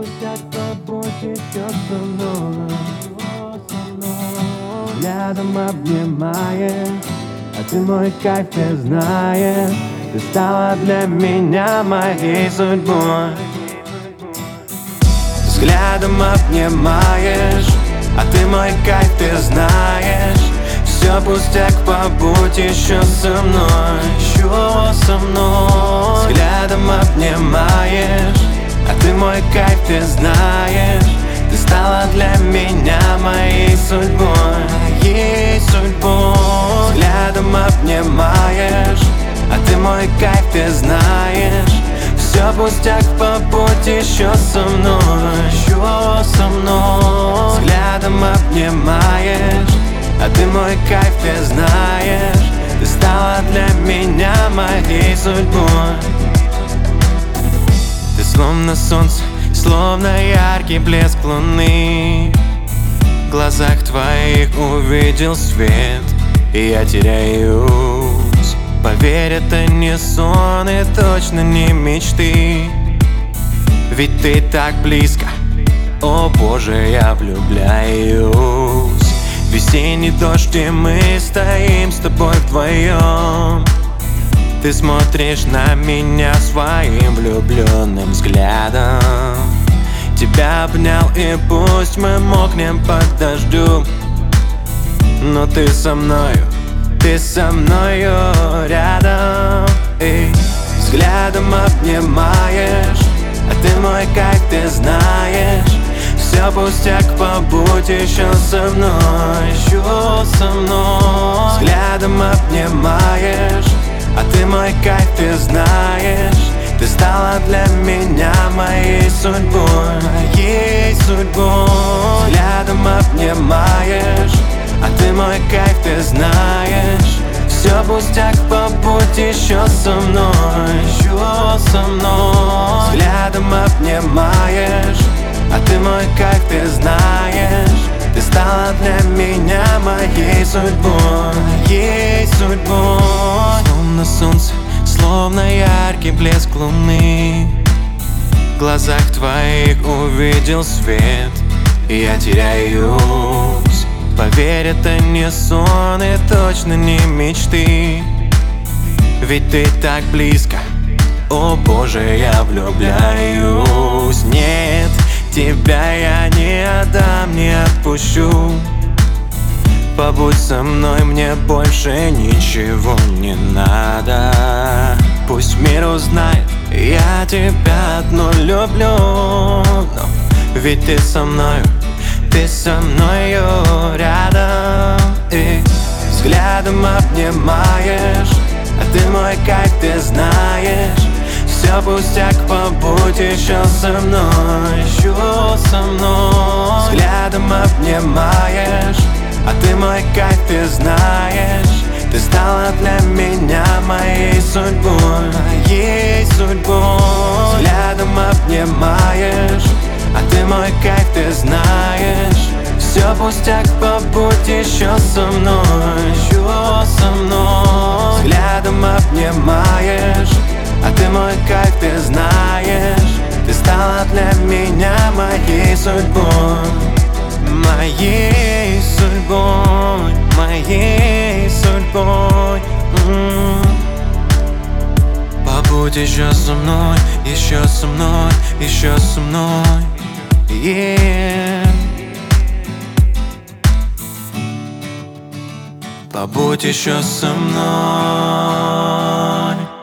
пустяк, побудь еще со мной. Рядом обнимаешь, а ты мой кайф не знаешь. Ты стала для меня моей судьбой. Взглядом обнимаешь, а ты мой кайф, ты знаешь. Все пустяк, побудь еще со мной, еще со мной. Взглядом обнимаешь, а ты мой кайф, ты знаешь. Ты стала для меня моей судьбой, моей судьбой. Взглядом обнимаешь, а ты мой кайф, ты знаешь. Все пустяк, побудь еще со мной, еще со мной. Взглядом обнимаешь, а ты мой кайф, ты знаешь. Ты стала для меня моей судьбой. Ты словно солнце, словно яркий блеск луны. В глазах твоих увидел свет, и я теряюсь. Поверь, это не сон и точно не мечты. Ведь ты так близко, о боже, я влюбляюсь. Весенний дождь, и мы стоим с тобой вдвоем. Ты смотришь на меня своим влюбленным взглядом. Тебя обнял, и пусть мы мокнем под дождем, но ты со мною рядом. И взглядом обнимаешь, а ты мой кайф, ты знаешь. Все пустяк, побудь еще со мной, еще со мной. Взглядом обнимаешь, а ты мой кайф, ты знаешь. Ты стала для меня моей судьбой, моей судьбой. Взглядом обнимаешь, а ты мой кайф, ты знаешь. Все пустяк, побудь еще со мной, еще со мной. Взглядом обнимаешь, а ты мой кайф, ты знаешь. Ты стала для меня моей судьбой, моей судьбой. Словно солнце, словно яркий блеск луны. В глазах твоих увидел свет, и я теряюсь. Поверь, это не сон и точно не мечты. Ведь ты так близко, о боже, я влюбляюсь. Нет, тебя я не отдам, не отпущу. Побудь со мной, мне больше ничего не надо. Пусть мир узнает, я тебя одну люблю. Но ведь ты со мною рядом. И взглядом обнимаешь, а ты мой кайф, ты знаешь. Все пустяк, побудь еще со мной, еще со мной. Взглядом обнимаешь, а ты мой кайф, ты знаешь. Ты стала для меня моей судьбой, моей судьбой. Взглядом обнимаешь, а ты мой кайф, ты знаешь. Все пустяк, побудь еще со мной, еще со мной. Взглядом обнимаешь, а ты мой кайф, ты знаешь. Ты стала для меня моей судьбой, моей судьбой, моей судьбой. Побудь еще со мной, еще со мной, еще со мной. Побудь еще со мной.